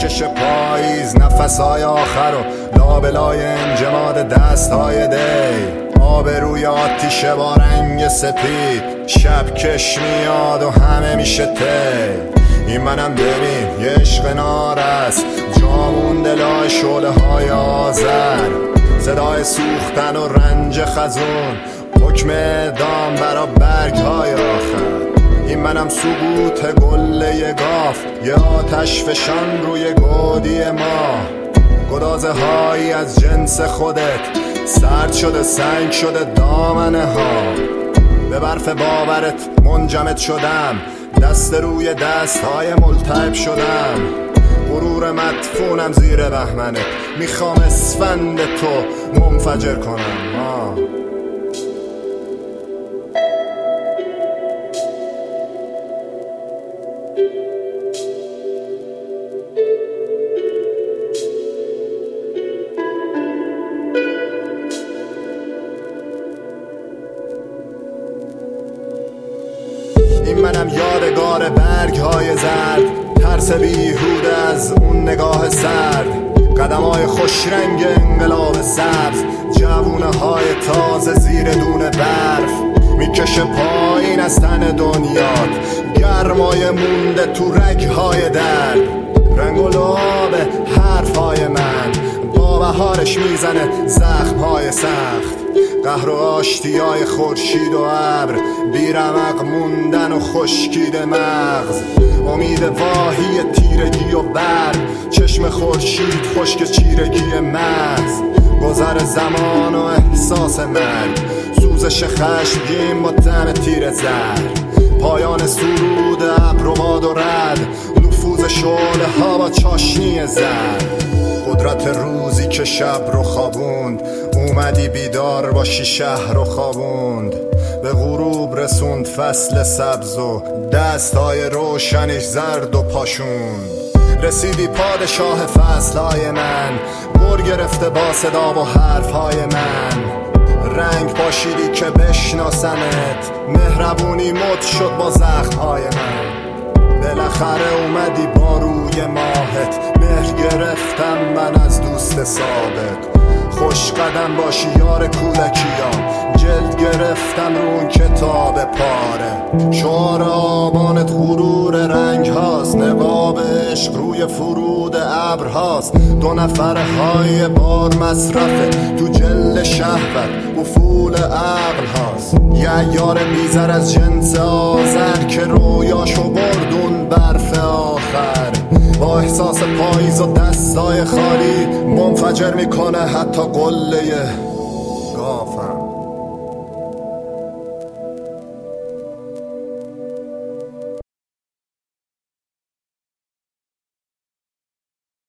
میکشه پاییز نفسهای آخر و لابلای انجماد دستهای دی. آب روی آتیشه با رنگ سپید، شب کش میاد و همه میشه تی. این منم ببین یه عشق نارس، جامون دلای شعله های آذر، صدای سوختن و رنج خزون، حکم اعدام برا برگ های آخر. این منم سقوط گله گاف، یه آتش فشان روی گودی ما. گدازه هایی از جنس خودت، سرد شده سنگ شده دامنه ها. به برف باورت منجمد شدم، دست روی دست های ملتهب شدم. غرور مدفونم زیر بهمنت، میخوام اسفند تو منفجر کنم. این منم یادگار برگ های زرد، ترس بیهوده از اون نگاه سرد، قدم های خوش رنگ انقلاب سبز، جوونه های تازه زیر دونه برف. میکشه پایین از تن دنیات، گرمای مونده تو رگ های درد. رنگ و لعاب حرف های من با بهارش میزنه زخم های سخت. قهر و آشتیای خورشید و ابر، بیرمق موندن و خشکید مغز. امید واهی تیرگی و برق، چشم خورشید خشک چیرگی مغز. گذر زمان و احساس مرگ، سوزش خشمگین با طعم تیر زرد. پایان سرود ابر و باد و رد، نفوذ شعله ها با چاشنی زرد. قدرت روزی که شب رو خوابوند، اومدی بیدار باشی شهر رو خوابوند. به غروب رسوند فصل سبز و دستهای روشنش زرد و پاشوند. رسیدی پادشاه فصلهای من، گر گرفته با صدا و حرفهای من. رنگ پاشیدی که بشناسمت، مهربونی مد شد با زخمهای من. بالاخره اومدی با روی ماهت، مهر گرفتم من از دوست سابق. خوش قدم باشی یار کودکیام، جلد گرفتم رو اون کتاب پاره. شعار آبانت غرور رنگ هاست، نقاب عشق روی فرود ابر هاست. دو نفر های بار مصرفه تو جل شهوت، افول عقل هاست. یه یار میزر از جنس آذر که رویاشو بردون برف آخر. با احساس پاییز و دستای خالی منفجر میکنه حتی قله گافم.